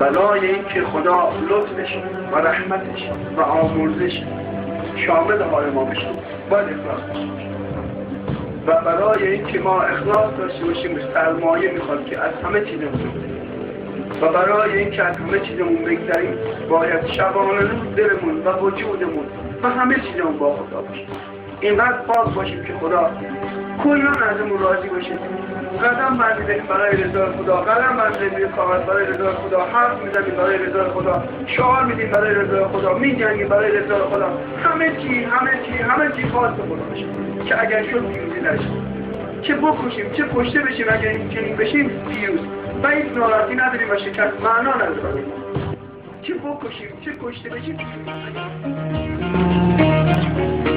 برای اینکه خدا لطفش و رحمتش و آمرزش شامل حال ما بشه باید اخلاص باشیم و برای اینکه ما اخلاص داشته باشیم سرمایه میخواد که از همه چیزمون و برای اینکه از همه چیزمون بگذریم باید شبانه دلمون و وجودمون و همه چیزمون با خدا باشیم. اینقدر پاک باشیم که خدا کلا ازمون راضی باشه. قدم برداریم برای رضا خدا، قدم برداریم برای رضا خدا، حرف میزنیم برای رضا خدا، شعار میدیم برای رضا خدا، میجنگیم برای رضا خدا. همه چی خاص خدا باشه که اگر شد پیروزی نشه، چه بکشیم چه کشته بشیم، اگر این چنین بشیم پیروز و هیچ ناراحتی نداریم و شکست معنا نداره. چه بکشیم چه کشته بشیم پیروز.